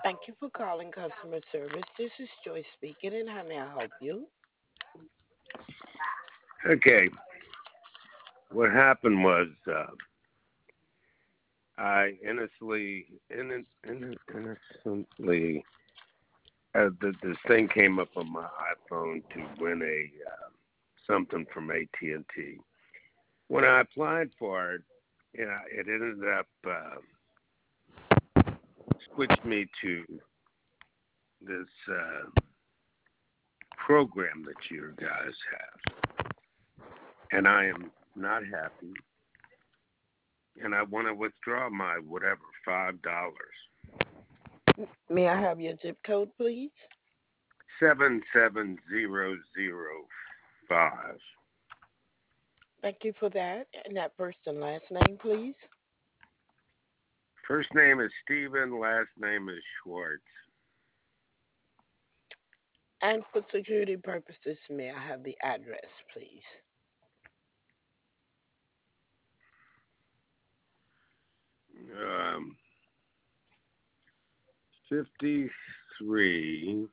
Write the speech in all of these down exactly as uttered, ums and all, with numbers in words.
Thank you for calling customer service. This is Joyce speaking, and how may I help you? Okay, what happened was uh, I innocently, inno- inno- innocently, uh, the, this thing came up on my iPhone to win a uh, something from A T and T. When I applied for it, yeah, it ended up uh, switched me to this uh, program that you guys have, and I am not happy, and I want to withdraw my whatever five dollars. May I have your zip code, please? Seven seven zero zero five. Thank you for that. And that first and last name, please. First name is Steven, last name is Schwartz. And for security purposes, may I have the address, please? Um, fifty-three,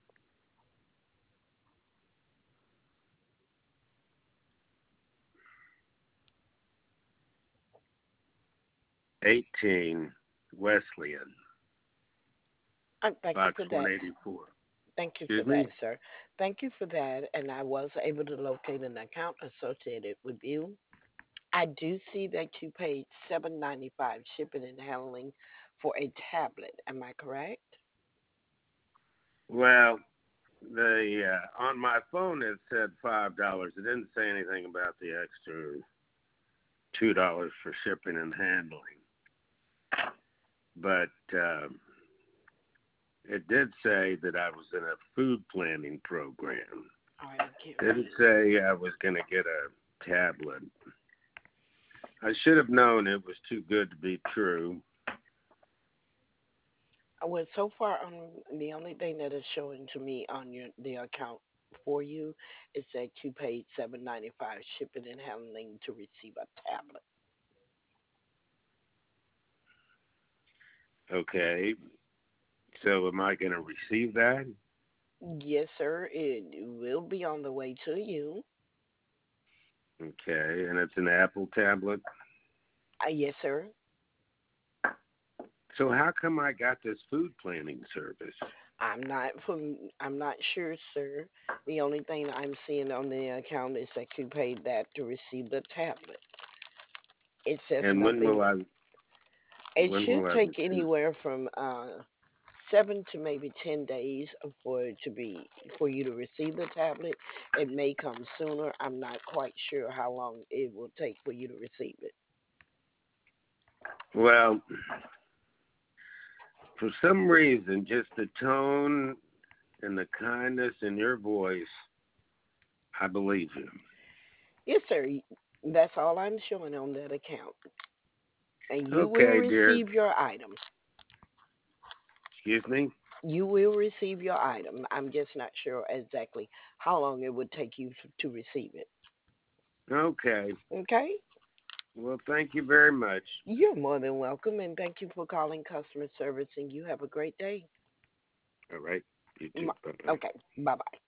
eighteen, Wesleyan, And thank you box for that. one eighty-four. Thank you for Excuse that, me? sir. Thank you for that. And I was able to locate an account associated with you. I do see that you paid seven ninety five shipping and handling for a tablet. Am I correct? Well, the uh, on my phone it said five dollars. It didn't say anything about the extra two dollars for shipping and handling. But um, it did say that I was in a food planning program. All right, give Didn't me. say I was going to get a tablet. I should have known it was too good to be true. Well, so far, um, the only thing that is showing to me on your the account for you is that you paid seven ninety five shipping and handling to receive a tablet. Okay, so am I going to receive that? Yes, sir. It will be on the way to you. Okay, and it's an Apple tablet. Uh, yes, sir. So how come I got this food planning service? I'm not from. I'm not sure, sir. The only thing I'm seeing on the account is that you paid that to receive the tablet. It says And when will nothing. I It when should will I take receive? anywhere from uh seven to maybe ten days for it to be for you to receive the tablet. It may come sooner. I'm not quite sure how long it will take for you to receive it. Well, for some reason, just the tone and the kindness in your voice, I believe you. Yes, sir. That's all I'm showing on that account. And you will Okay, dear. receive your item. Excuse me. You will receive your item. I'm just not sure exactly how long it would take you to, to receive it. Okay. Okay? Well, thank you very much. You're more than welcome, and thank you for calling customer service, and you have a great day. All right. You too. M- Bye bye. Okay, bye bye.